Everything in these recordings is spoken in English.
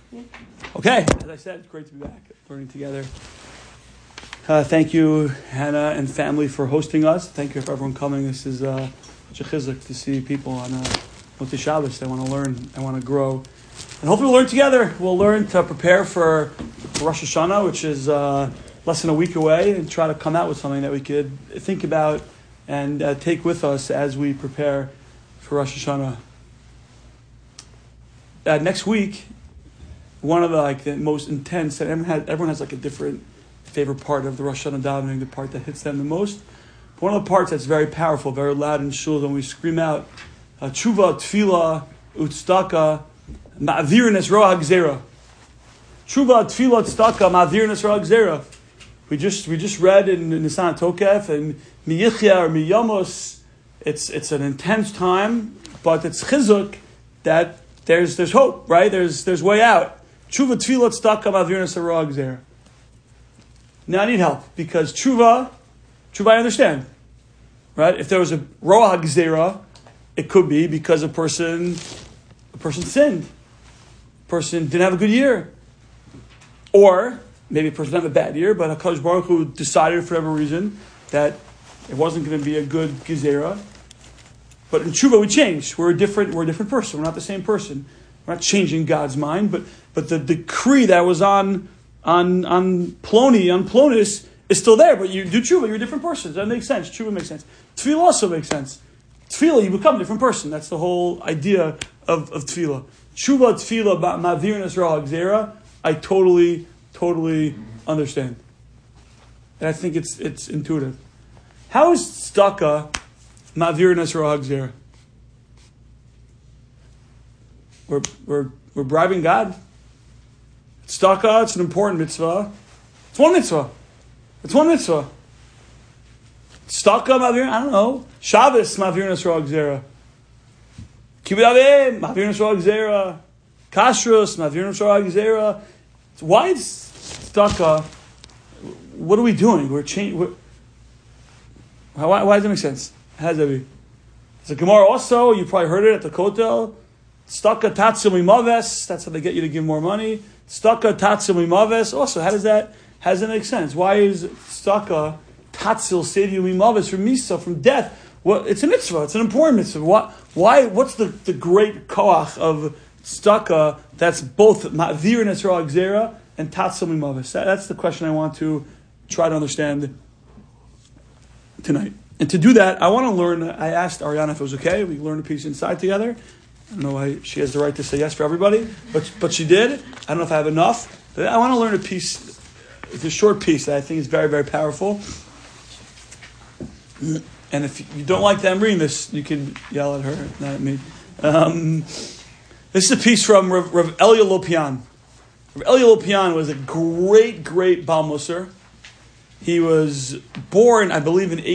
Okay, as I said, it's great to be back, learning together. Thank you, Hannah and family, for hosting us. Thank you for everyone coming. This is such a chizuk to see people on Motei Shabbos. They want to learn, they want to grow. And hopefully we'll learn together. We'll learn to prepare for Rosh Hashanah, which is less than a week away, and try to come out with something that we could think about and take with us as we prepare for Rosh Hashanah. Next week, one of the most intense, and everyone has like a different favorite part of the Rosh Hashanah davening, the part that hits them the most. But one of the parts that's very powerful, very loud in shul, when we scream out, Tshuva, Tefillah, Utzdaka, Ma'avir Nesra Hagzera. Tshuva, Tefillah, Utzdaka, Ma'avir Nesra Hagzera. We just read in Nisan Tokef and Miyichya or Miyamos. It's an intense time, but it's chizuk that there's hope, right? There's way out. Tshuva, Tefillah, Tzedakah, Ma'avir Nesra Hagzera. Now I need help because tshuva I understand, right? If there was a roa hagzera, it could be because a person sinned, a person didn't have a good year, or maybe a person didn't have a bad year, but HaKadosh Baruch Hu decided for whatever reason that it wasn't going to be a good gezerah. But in tshuva we change. We're a different person. We're not the same person. We're not changing God's mind, but the decree that was on Plonis is still there, but you do tshuva, you're a different person. That makes sense. Tshuva makes sense. Tefillah also makes sense. Tefillah, you become a different person. That's the whole idea of tefillah. Tshuva, tefillah, ma'avir nesra hagzera, I totally understand. And I think it's intuitive. How is tzedakah ma'avir nesra hagzera? We're bribing God. Tzedakah, it's an important mitzvah. It's one mitzvah. Tzedakah, ma'avir, I don't know. Shabbos, ma'avir nesra hagzera. Kibbutz Avim, ma'avir nesra hagzera. Kashrus, ma'avir nesra hagzera. Why is tzedakah? What are we doing? We're changing. Why does that make sense? How does that be? It's a Gemara also. You probably heard it at the Kotel. Tzedakah tatzil mimaves. That's how they get you to give more money. Tzedakah tatzil mimaves. Also, how does that make sense? Why is tzedakah tatzil save you mimaves from misa, from death? Well, it's a mitzvah. It's an important mitzvah. Why? What's the great koach of tzedakah that's both ma'avir nesra hagzera and tatzil mimaves? That's the question I want to try to understand tonight. And to do that, I want to learn. I asked Ariana if it was okay. We learned a piece inside together. I don't know why she has the right to say yes for everybody, but she did. I don't know if I have enough. But I want to learn a piece. It's a short piece that I think is very, very powerful. And if you don't like that I'm reading this, you can yell at her, not at me. This is a piece from Rav Elia Lopian. Rav Elia Lopian was a great, great Baal Musar. He was born, I believe, in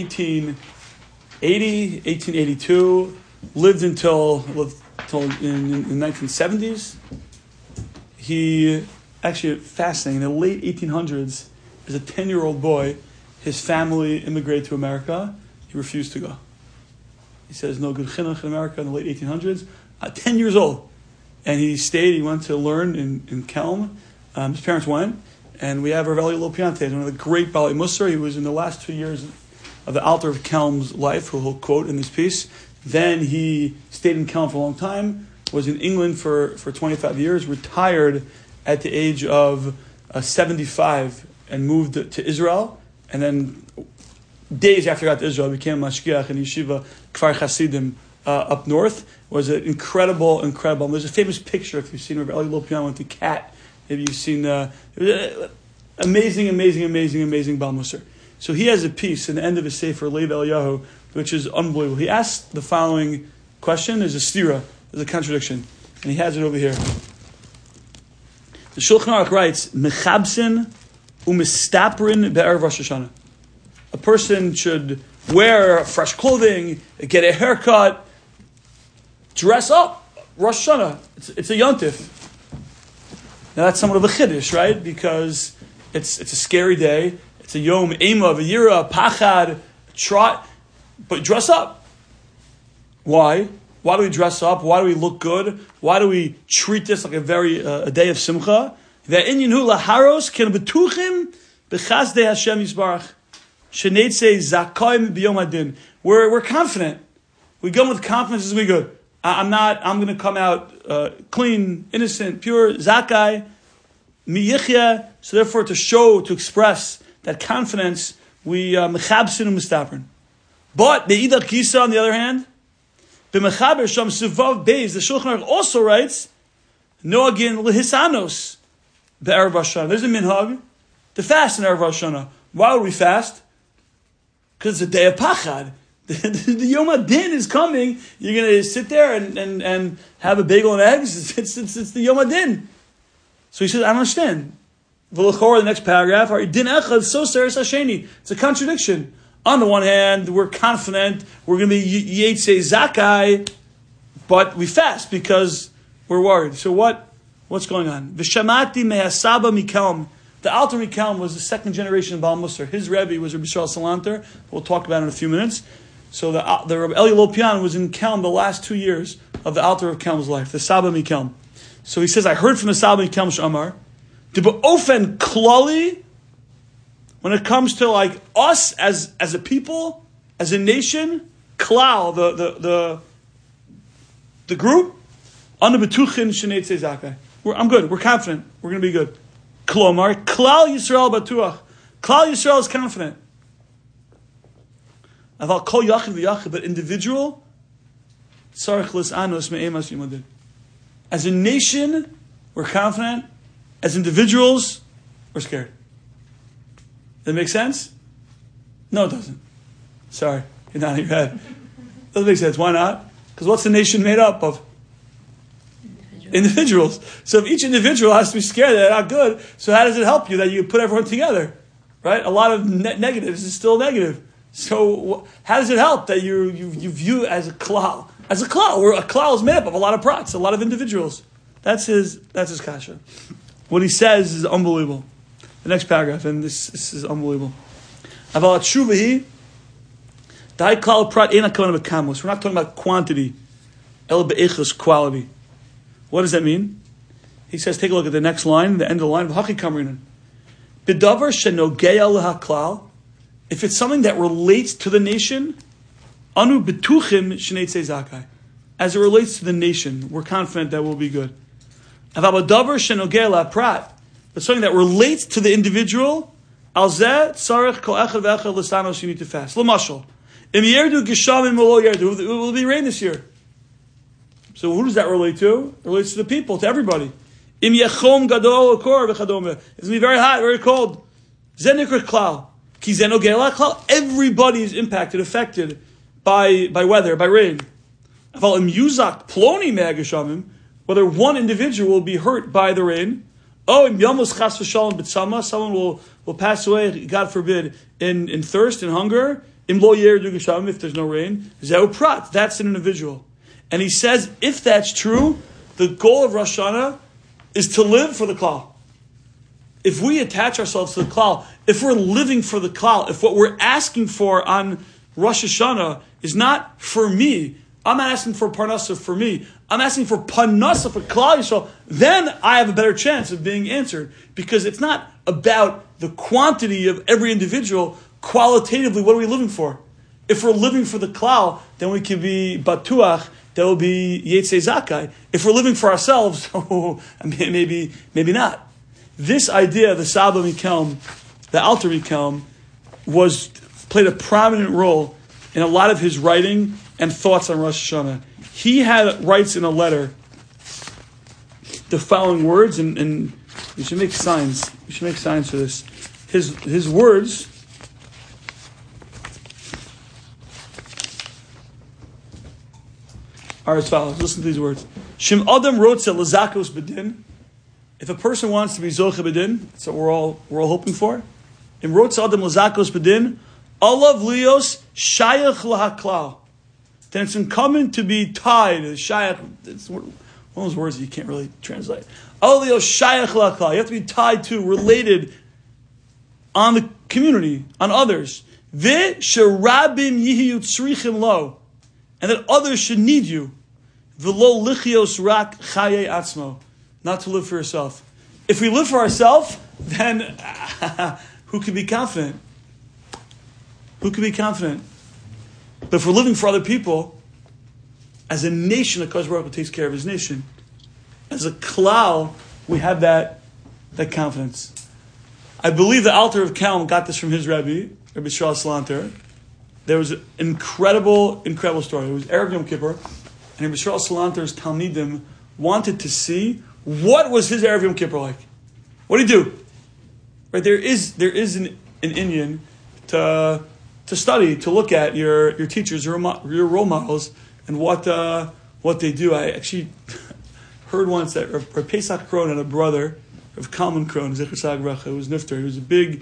1882. Lived until in the 1970s. He actually fascinating. In the late 1800s, as a 10-year-old boy, his family immigrated to America. He refused to go. He says no good chinuch in America in the late 1800s. 10 years old, and he stayed. He went to learn in Kelm. His parents went, and we have Rav Elia Lopian, one of the great Balei Musar. He was in the last 2 years of the Alter of Kelm's life, who he'll quote in this piece. Then he stayed in Kelm for a long time, was in England for 25 years, retired at the age of 75 and moved to Israel. And then days after he got to Israel, became a mashgiach in yeshiva Kfar Hasidim up north. Was an incredible. There's a famous picture, if you've seen Rav Elia Lopian with the cat. Maybe you've seen amazing Baal Musar. So he has a piece in the end of his Sefer Lev Eliyahu, which is unbelievable. He asked the following question. There's a stira, there's a contradiction, and he has it over here. The Shulchan Aruch writes, Mechabsin umistaprin be'erev Rosh Hashanah. A person should wear fresh clothing, get a haircut, dress up. Rosh Hashanah, it's a yontif. Now that's somewhat of a chiddush, right? Because it's a scary day. It's a yom ema, v'yira, pachad, trot, but dress up. Why? Why do we dress up? Why do we look good? Why do we treat this like a day of simcha? Ve'inyan laharos ken betuchim b'chazdei Hashem Yisbarach sheneitzei zakayim b'yom hadin. We're confident. We go with confidence as we go. I'm going to come out clean, innocent, pure, zakai, miyichya. So therefore, to express that confidence, we mechabsin and mustafrin. But me'idach kisa, on the other hand, b'mechaber sham sivav beis, the Shulchan Aruch also writes, noagin lehisanos be'erev Hashanah. There's a minhag to fast in erev Hashanah. Why would we fast? Because it's a day of pachad. The Yom HaDin is coming. You're going to sit there and have a bagel and eggs. It's the Yom HaDin. So he says, I don't understand. The next paragraph, it's a contradiction. On the one hand, we're confident we're going to be Yetzei Zakai, but we fast because we're worried. So what's going on? V'shamati mehasaba mikelm. The Alter Mikelm was the second generation of Baal Musar. His Rebbe was Rabbi Yisrael Salanter. We'll talk about it in a few minutes. So the Rabbi Eli Lopian was in Kelm the last 2 years of the Alter of Kelm's life, the Saba Mikelm. So he says, I heard from the Saba Mikelm Shamar, Ofen Klali, when it comes to like us as a people, as a nation, Klal, the group, Anu Betuchin Sheneitzei Zakai. I'm good. We're confident. We're going to be good. Klomar, Klal Yisrael Batuach. Klal Yisrael is confident. Aval kol yachid v'yachid, but individual, tzarich lis'anos me'emas yimadin. As a nation, we're confident. As individuals, we're scared. Does that make sense? No, it doesn't. Sorry, you're nodding your head. Doesn't make sense. Why not? Because what's the nation made up of? Individuals. So if each individual has to be scared that they're not good, so how does it help you that you put everyone together? Right? A lot of negatives is still negative. So how does it help that you view as a klal? As a klal, where a klal is made up of a lot of prats, a lot of individuals. That's his kasha. What he says is unbelievable. The next paragraph, and this is unbelievable. Aval tshuvahi, dai klal prat ena kavanah b'kamos. We're not talking about quantity, el be'echus, quality. What does that mean? He says, take a look at the next line, the end of the line. V'haki kamrinan. B'davar shenogeya lehaklal. If it's something that relates to the nation, anu betuchim sheneitzei zakai. As it relates to the nation, we're confident that we'll be good. Avabadavar shenogeh la'prat. But something that relates to the individual, al zeh tzarech kol echad ve'echad l'sanos, you need to fast. L'mashal. Im yerdu geshamim v'lo yerdu. It will be rain this year. So who does that relate to? It relates to the people, to everybody. Im yechom gadol kor v'chadome. It's going to be very hot, very cold. Zeh nikra klal. Ki zeh nogeh la'klal. Everybody is impacted, affected by weather, by rain. Aval im yuzak ploni me'ageshamim. Whether one individual will be hurt by the rain. Oh, im yamos chas v'shalom b'tzama. Someone will pass away, God forbid, in thirst and hunger. Im lo yerdu geshamim, if there's no rain. Zeu prat. That's an individual. And he says, if that's true, the goal of Rosh Hashanah is to live for the klal. If we attach ourselves to the klal, if we're living for the klal, if what we're asking for on Rosh Hashanah is not for me, I'm not asking for parnasa for me, I'm asking for parnasa for Klal Yisrael, then I have a better chance of being answered. Because it's not about the quantity of every individual, qualitatively, what are we living for? If we're living for the klal, then we can be batuach, that will be Yetzei Zakai. If we're living for ourselves, maybe not. This idea, the Saba Mikelm, the Alter Mikelm, played a prominent role in a lot of his writing and thoughts on Rosh Hashanah. He writes in a letter the following words, and we should make signs. We should make signs for this. His words are as follows. Listen to these words. Shim Adam wrote Lazakos Bedin. If a person wants to be Zoche Bedin, that's what we're all hoping for. In wrote Adam Lazakos Bedin, Olav Lios Shayach Lahaklal. Then it's incumbent to be tied. Shayach, it's one of those words that you can't really translate. Olav Lios Shayach Lahaklal. You have to be tied to, related on the community, on others. Ve Sherabim Yihiyu Tzrichim Lo. And that others should need you. V'lo lichios rak chaye atzmo. Not to live for yourself. If we live for ourselves, then who can be confident? Who can be confident? But if we're living for other people, as a nation, HaKadosh Baruch Hu takes care of his nation. As a klal, we have that confidence. I believe the Alter of Kelm got this from his Rebbe, Rabbi Yisrael Salanter. There was an incredible story. It was Erev Yom Kippur, and Rabbi Yisrael Salanter's Talmidim wanted to see what was his Erev Yom Kippur like. What did he do? Right, there is an Indian to study, to look at your teachers, your role models, and what they do. I actually heard once that Rav Pesach Krohn had a brother, Rav Kalman Krohn, Zecher Tzaddik Levracha, who was Nifter. He was a big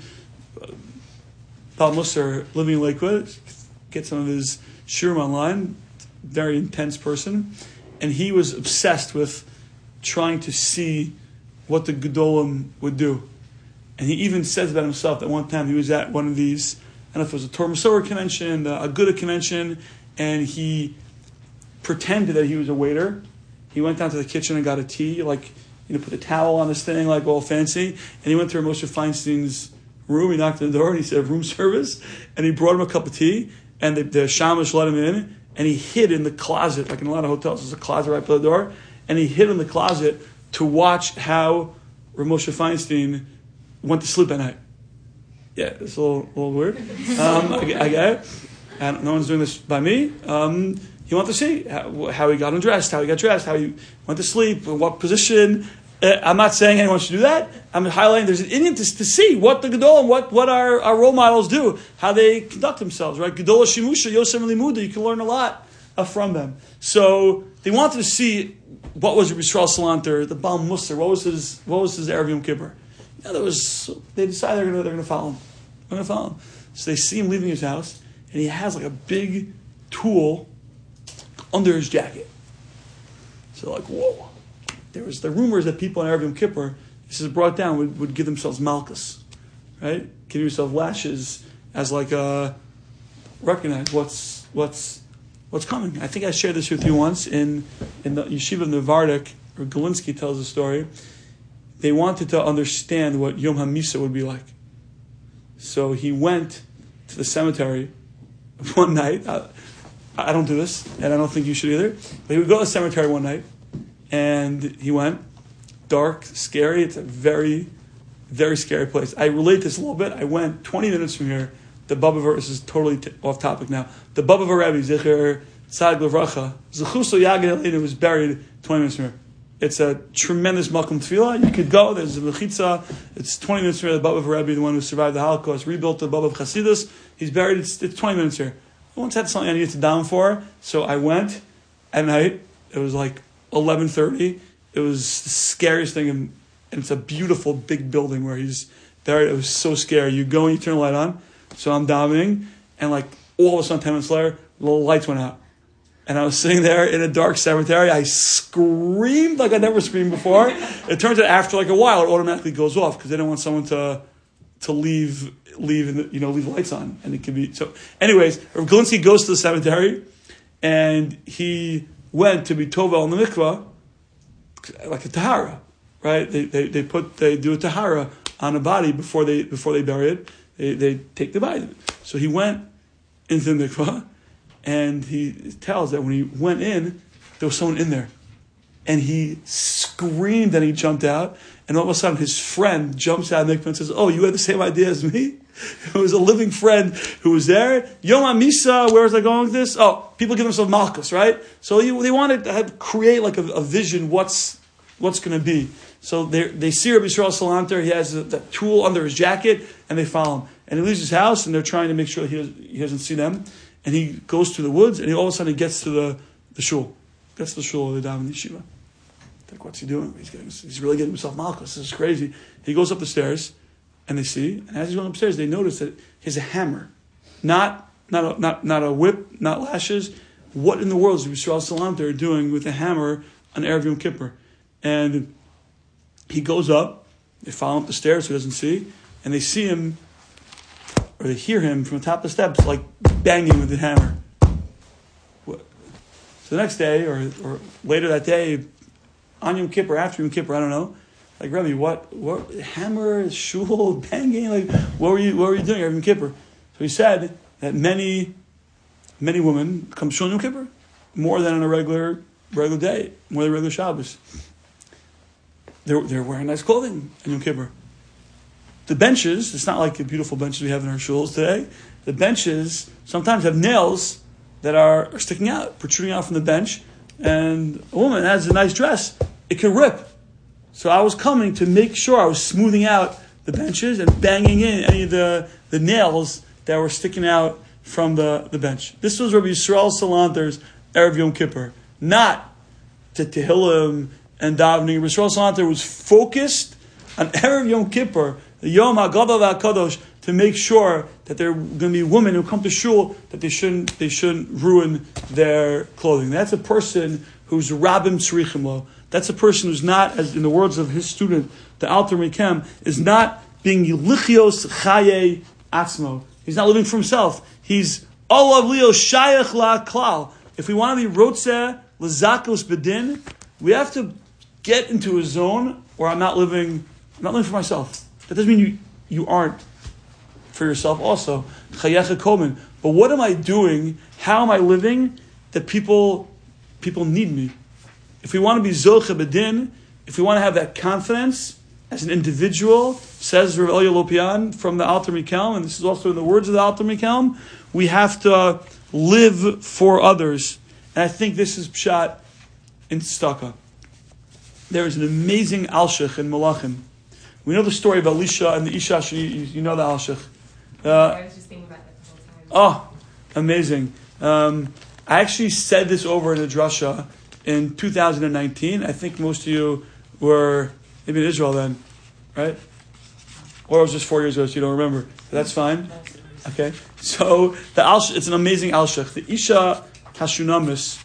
Baal Musar living in Lakewood. Get some of his shiurim online. Very intense person. And he was obsessed with trying to see what the Gedolim would do. And he even says about himself that one time he was at one of these, I don't know if it was a Torah Masorah convention, a Agudah convention, and he pretended that he was a waiter. He went down to the kitchen and got a tea, put a towel on this thing, all fancy. And he went to Moshe Feinstein's room. He knocked on the door and he said, room service. And he brought him a cup of tea. And the shamash let him in. And he hid in the closet, like in a lot of hotels, there's a closet right by the door. And he hid in the closet to watch how Rav Moshe Feinstein went to sleep at night. Yeah, it's a little weird. I get it. And no one's doing this by me. He wanted to see how he got undressed, how he got dressed, how he went to sleep, in what position. I'm not saying anyone should do that. I'm highlighting there's an Indian to see what the Gedolim, what our role models do, how they conduct themselves, right? Gedolah Shimusha, Yosem Limuda, you can learn a lot from them. So they wanted to see what was Rabbi Yisrael Salanter, the Baal Musar, what was his Erev Yom Kippur. They decided they're going to follow him. They're going to follow him. So they see him leaving his house, and he has a big tool under his jacket. So whoa. There was the rumors that people in Erev Yom Kippur, this is brought down, would give themselves malchus, right? Give yourself lashes as recognize what's coming. I think I shared this with you once in the Yeshiva of Nevardik, or Galinsky tells the story. They wanted to understand what Yom HaMisa would be like. So he went to the cemetery one night. I don't do this, and I don't think you should either. But he would go to the cemetery one night, and he went. Dark, scary. It's a very, very scary place. I relate this a little bit. I went 20 minutes from here. The Baba, this is totally off topic now. The Baba Rebbe, Zecher Tzaddik Levracha, Zechuso Yagid Elina, was buried 20 minutes from here. It's a tremendous Malkum Tefillah. You could go. There's a Mechitza. It's 20 minutes from here. The Baba Rebbe, the one who survived the Holocaust, rebuilt the Baba of Chasidus. He's buried. It's 20 minutes here. I once had something I needed to down for, so I went at night. It was 11:30. It was the scariest thing, and it's a beautiful big building where he's buried. It was so scary. You go and you turn the light on. So I'm davening, and all of a sudden, 10 minutes later, the lights went out. And I was sitting there in a dark cemetery. I screamed like I never screamed before. It turns out after a while, it automatically goes off because they don't want someone to leave and leave the lights on, and it could be so. Anyways, Rav Galinsky goes to the cemetery, and he went to be tovel in the mikvah, like a tahara, right? They do a tahara on a body before they bury it. They take the body. So he went into the mikvah, and he tells that when he went in, there was someone in there. And he screamed and he jumped out. And all of a sudden, his friend jumps out of the mikvah and says, "Oh, you had the same idea as me?" It was a living friend who was there. Yom HaMisa, where was I going with this? Oh, people give themselves malchus, right? So they wanted to create a vision, what's going to be. So they see Rabbi Yisrael Salanter. He has that tool under his jacket, and they follow him. And he leaves his house, and they're trying to make sure he doesn't see them. And he goes through the woods, and all of a sudden he gets to the shul. Gets to the shul of the Daven Yeshiva. What's he doing? He's really getting himself malchus. This is crazy. He goes up the stairs, and they see, and as he's going upstairs, they notice that he has a hammer. Not a whip, not lashes. What in the world is Yisrael Salanter doing with a hammer on Erev Yom Kippur? And he goes up, they follow him up the stairs so he doesn't see, and they see him, or they hear him from the top of the steps, banging with the hammer. What? So the next day, or later that day, on Yom Kippur, after Yom Kippur, I don't know. Like, Rebbe, what hammer, shul, banging? Like, what were you doing on Yom Kippur? So he said that many women come shul on Yom Kippur more than on a regular day, more than regular Shabbos. They're wearing nice clothing on Yom Kippur. The benches, it's not like the beautiful benches we have in our shuls today. The benches sometimes have nails that are sticking out, protruding out from the bench. And a woman has a nice dress, it can rip. So I was coming to make sure I was smoothing out the benches and banging in any of the nails that were sticking out from the bench. This was Rabbi Yisrael Salanter's Erev Yom Kippur, not to Tehillim and davening. Rabbi Yisrael Salanter was focused on Erev Yom Kippur, the Yom HaGadol VaHaKadosh, to make sure that there are going to be women who come to shul that they shouldn't ruin their clothing. That's a person who's Rabbim Tzrichim Lo. That's a person who's not, as in the words of his student, the Alter Mikem, is not being Lichios Chaye Atzmo. He's not living for himself. He's Olav Leo Shayach La Klal. If we want to be Rotzeh L'Zakos Bedin, we have to get into a zone where I'm not living for myself. That doesn't mean you aren't for yourself also. Chayecha Komen. But what am I doing? How am I living that people need me? If we want to be Zoche Bedin, if we want to have that confidence as an individual, says Rav Elia Lopian from the Alter Mikelm, and this is also in the words of the Alter Mikelm, we have to live for others. And I think this is Pshat in Tzedakah. There is an amazing Alshich in Malachim. We know the story of Elisha and the Isha. You know the Alshich. I was just thinking about that the whole time. Oh, amazing. I actually said this over in the drasha in 2019. I think most of you were maybe in Israel then, right? Or it was just 4 years ago, so you don't remember. But that's fine. Okay. So it's an amazing Alshich. The Isha Kashunamis,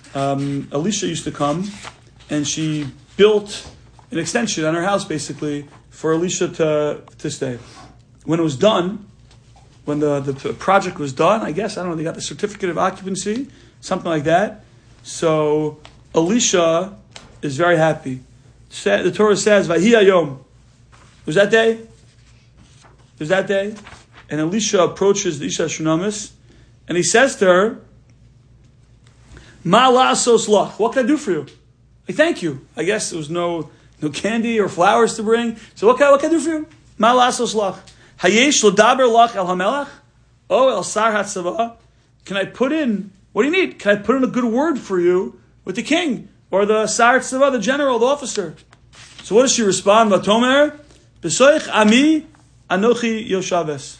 Elisha used to come, and she built an extension on her house, basically, for Elisha to stay. When it was done, when the project was done, I guess, I don't know, they got the certificate of occupancy, something like that. So Elisha is very happy. The Torah says, Vahi Hayom. It was that day. And Elisha approaches the Isha Shunamis, and he says to her, Ma la'asos lach. What can I do for you? Like, thank you. I guess there was no candy or flowers to bring. So what can I do for you? Ma la'asos lach. Hayesh l'daber lach el hamelach? Oh, el sar hatzava. Can I put in, what do you need? Can I put in a good word for you with the king? Or the sar hatzava, the general, the officer? So what does she respond? Vatomer, Besoich ami anochi yoshaves.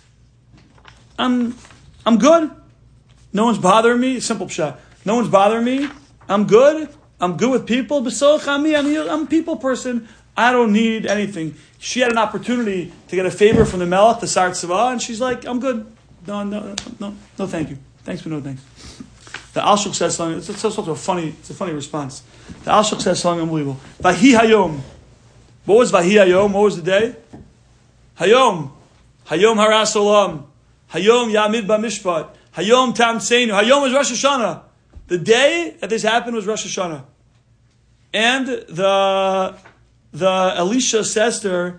I'm good. No one's bothering me. Simple pshat. No one's bothering me. I'm good. I'm good with people. Besoich ami, I'm a people person. I don't need anything. She had an opportunity to get a favor from the Melech, the Sar Tzava, and she's like, I'm good. No, thank you. Thanks, but no thanks. The Alshich says something, it's a funny response. The Alshich says something unbelievable. Vahi Hayom. What was Vahi Hayom? What was the day? Hayom Haras Olam. Hayom Yamid B'Mishpat. Hayom Tam Tseinu. Hayom was Rosh Hashanah. The day that this happened was Rosh Hashanah. And the Elisha says to her,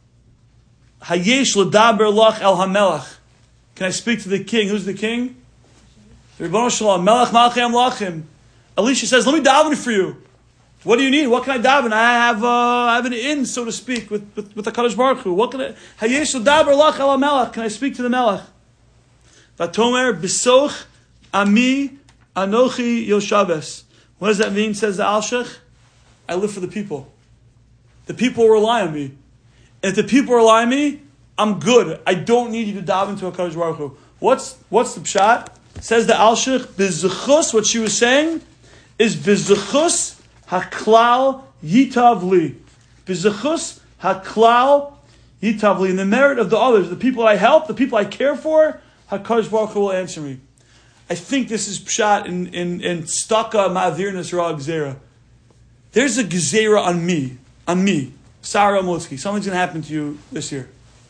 Hayesh l'daber lach el hamelach. Can I speak to the king? Who's the king? The Rebbeinu Shalom. Melech malchem lachim. Elisha says, let me daven for you. What do you need? What can I daven? I have an inn, so to speak, with the Kadosh Baruch Hu. What can I? Hayesh l'daber lach el hamelach. Can I speak to the Melech? Vatomer besoch ami anochi yoshaves. What does that mean? Says the Alshich. I live for the people. The people rely on me. And if the people rely on me, I'm good. I don't need you to dive into a Kadosh Baruch Hu. What's the pshat? Says the Alshich, B'zechus, what she was saying is B'zechus haklal yitav li. B'zechus haklal yitav li. In the merit of the others, the people I help, the people I care for, HaKadosh Baruch Hu will answer me. I think this is pshat in Staka Ma'avir Nasra Gzera. There's a Gezerah on me, Sarah Motzki. Something's going to happen to you this year.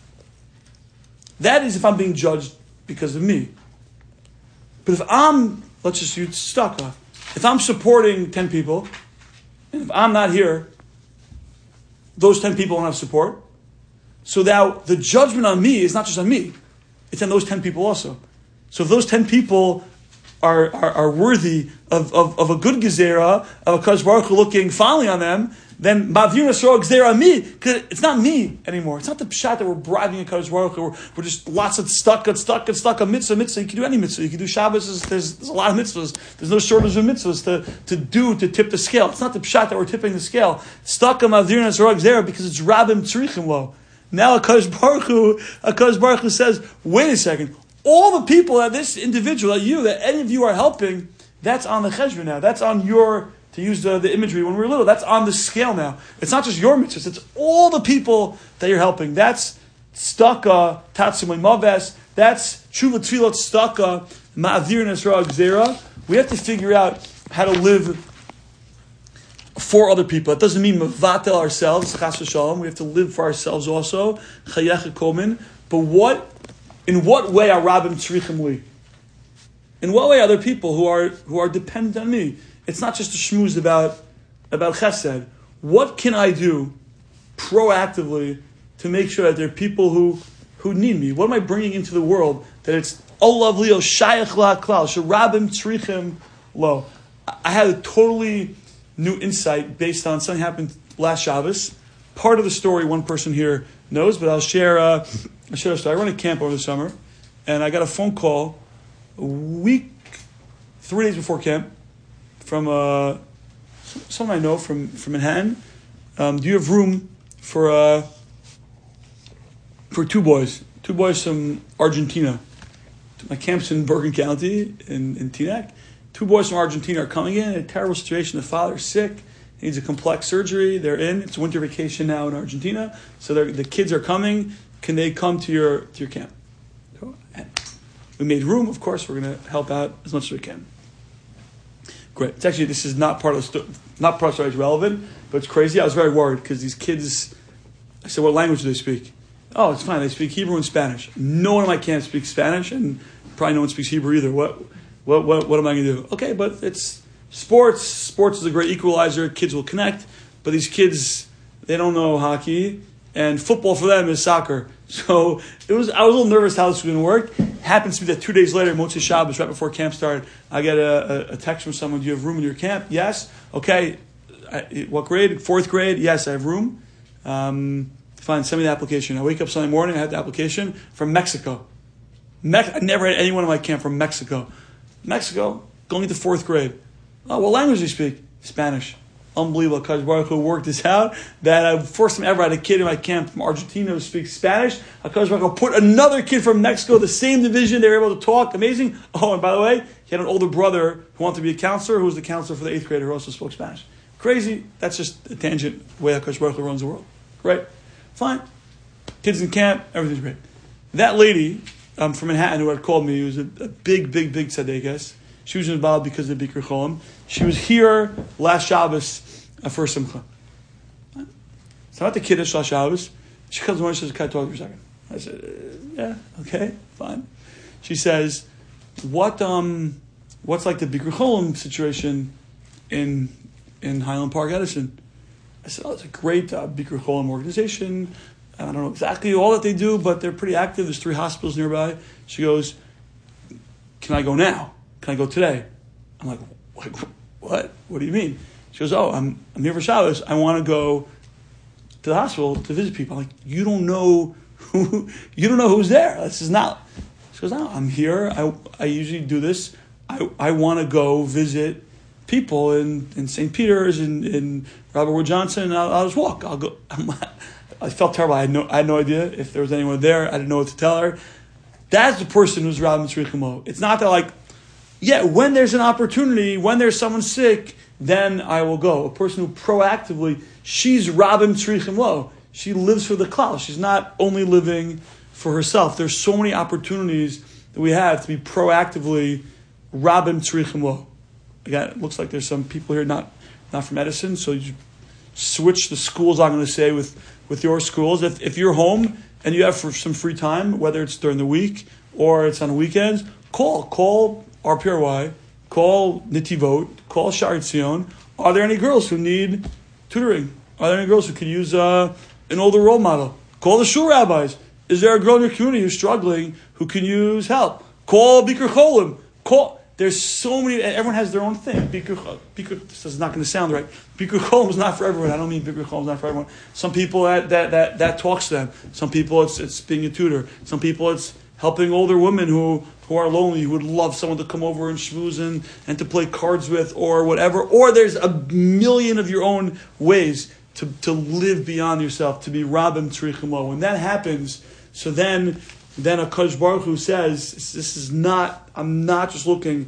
That is if I'm being judged because of me. But if let's just use Staka. if I'm supporting 10 people, and if I'm not here, those 10 people won't have support. So now the judgment on me is not just on me, it's on those 10 people also. So if those 10 people are worthy of a good gezerah, of a Kadosh Baruch Hu looking fondly on them, then Ma'avir Yisrael gezerah on me, because it's not me anymore. It's not the pshat that we're bribing a Kadosh Baruch Hu. We're just lots of stuck, a mitzvah. You can do any mitzvah. You can do Shabbos. There's a lot of mitzvahs. There's no shortage of mitzvahs to tip the scale. It's not the pshat that we're tipping the scale. Stuck a Ma'avir Yisrael gezerah because it's Rabim Tzrichim Lo. Now a Kadosh Baruch Hu says, wait a second. All the people that this individual, that any of you are helping, that's on the cheshbon now. That's on your, to use the imagery when we were little, that's on the scale now. It's not just your mitzvahs, it's all the people that you're helping. That's tzedakah, tatzimoi maves, that's tshuva tefilot tzedakah, ma'avir nesra gzera. We have to figure out how to live for other people. It doesn't mean mevatel ourselves, chas v'shalom. We have to live for ourselves also, chayecha komin. But in what way are Rabbim tzrichim li? In what way are there people who are dependent on me? It's not just a shmooze about chesed. What can I do proactively to make sure that there are people who need me? What am I bringing into the world that it's olav lio shayach la'klal sherabbim tzrichim lo? I had a totally new insight based on something happened last Shabbos. Part of the story one person here knows, but I'll share a story. I run a camp over the summer, and I got a phone call a week, 3 days before camp, from someone I know from Manhattan. Do you have room for 2 boys? 2 boys from Argentina. My camp's in Bergen County in Teaneck. 2 boys from Argentina are coming in a terrible situation. The father's sick, needs a complex surgery. They're in. It's winter vacation now in Argentina, so the kids are coming. Can they come to your camp? So, we made room. Of course, we're going to help out as much as we can. Great. It's actually, this is not part of not part of the story. It's relevant, but it's crazy. I was very worried because these kids. I said, "What language do they speak?" Oh, it's fine. They speak Hebrew and Spanish. No one in my camp speaks Spanish, and probably no one speaks Hebrew either. What am I going to do? Okay, but it's sports. Sports is a great equalizer. Kids will connect, but these kids, they don't know hockey. And football for them is soccer. So I was a little nervous how this was going to work. Happens to be that 2 days later, Motzei Shabbos, right before camp started, I get a text from someone, do you have room in your camp? Yes. Okay. What grade? 4th grade? Yes, I have room. Fine, send me the application. I wake up Sunday morning, I have the application from Mexico. I never had anyone in my camp from Mexico. Mexico, going into 4th grade. Oh, what language do you speak? Spanish. Unbelievable. Kadosh Baruch Hu worked this out. That first time ever I had a kid in my camp from Argentina who speaks Spanish. Kadosh Baruch Hu put another kid from Mexico, the same division. They were able to talk. Amazing. Oh, and by the way, he had an older brother who wanted to be a counselor, who was the counselor for the 8th grader who also spoke Spanish. Crazy. That's just a tangent way Kadosh Baruch Hu runs the world. Right? Fine. Kids in camp. Everything's great. That lady from Manhattan who had called me, who was a big tzaddikas. She was involved because of Bikur Cholim. She was here last Shabbos for Simcha. So I'm at the Kiddush last Shabbos. She comes over and says, "Can I talk to you for a second?" I said, "Yeah, okay, fine." She says, what's like the Bikur Cholim situation in Highland Park, Edison?" I said, "Oh, it's a great Bikur Cholim organization. I don't know exactly all that they do, but they're pretty active. There's 3 hospitals nearby." She goes, "Can I go now? Can I go today?" I'm like, "What? What do you mean?" She goes, "Oh, I'm here for Shabbos. I want to go to the hospital to visit people." I'm like, you don't know who's there. This is not. She goes, "No, I'm here. I usually do this. I want to go visit people in St. Peter's in Robert Wood Johnson. And I'll just walk. I'll go." I felt terrible. I had no idea if there was anyone there. I didn't know what to tell her. That's the person who's Rabbim Tzrichim Lo. It's not that like, yeah, when there's an opportunity, when there's someone sick, then I will go. A person who proactively, she's Rabbim Tzrichim Lo. She lives for the klal. She's not only living for herself. There's so many opportunities that we have to be proactively Rabbim Tzrichim Lo. Again, it looks like there's some people here not from Edison, so you switch the schools, I'm going to say, with your schools. If you're home and you have some free time, whether it's during the week or it's on the weekends, call RPRY, call Nitivot, call Sha'ar Tzion. Are there any girls who need tutoring? Are there any girls who could use an older role model? Call the shul rabbis. Is there a girl in your community who's struggling who can use help? Call Bikur Cholim. There's so many, everyone has their own thing. This is not going to sound right. Bikur Cholim is not for everyone. I don't mean Bikur Cholim is not for everyone. Some people that talks to them. Some people it's being a tutor. Some people it's helping older women who are lonely, who would love someone to come over and schmooze and to play cards with or whatever. Or there's a million of your own ways to live beyond yourself, to be Rabbim Tzrichim Lo. When that happens, so then HaKadosh Baruch Hu says, this is not, I'm not just looking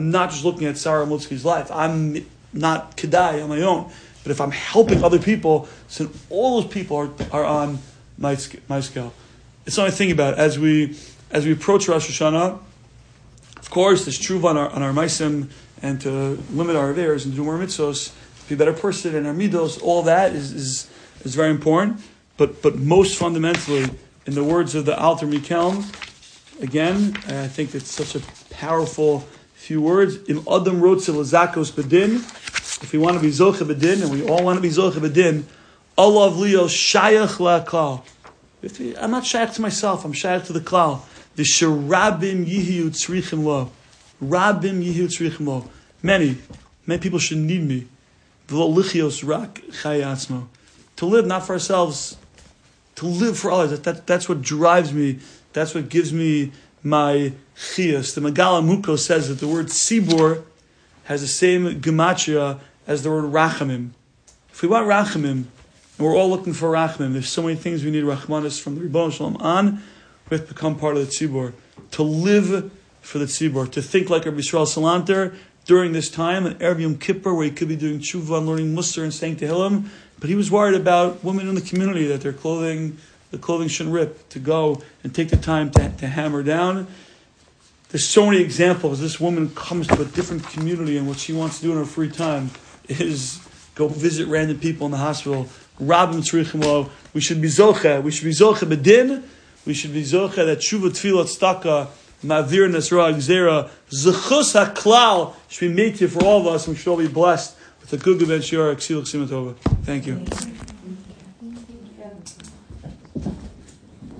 at Sarah Mutzki's life. I'm not Kedai on my own. But if I'm helping other people, so all those people are on my scale. It's something to think about as we approach Rosh Hashanah. Of course, there's tshuva on our maisim and to limit our affairs and do more mitzvos, to be a better person and our midos. All that is very important. But most fundamentally, in the words of the Alter Mikelm, again, I think it's such a powerful few words. Im Adam Rotze Lazakos Bedin. If we want to be Zoche Bedin, and we all want to be Zoche Bedin, Olav Leo Shayach LaKlal. I'm not Shayach to myself, I'm Shayach to the Klal. The Sherabim Yihiu Tzrichim Lo. Rabim Yihiu Tzrichim Lo. Many people should need me. V'lo lichios rak chayatzmo. To live not for ourselves, to live for others. That's what drives me. That's what gives me my chiyas. The Megala Muko says that the word tzibur has the same gematria as the word rachamim. If we want rachamim, and we're all looking for rachamim, there's so many things we need rachmanis from the Ribbon Shalom on. We have to become part of the tzibur. To live for the tzibur. To think like Rabbi Yisrael Salanter during this time, at Erev Yom Kippur, where he could be doing tshuva and learning Musar and saying Tehillim, but he was worried about women in the community, that the clothing shouldn't rip, to go and take the time to hammer down. There's so many examples. This woman comes to a different community, and what she wants to do in her free time is go visit random people in the hospital. Rabbim Tzrichim Lo. We should be zoche. We should be zoche bedin. We should be zoche that tshuva tefillah tzedakah ma'avir nesra gzera zechus haklal should be made for all of us, and we should all be blessed with a good ben shiur exil simatova. Thank you.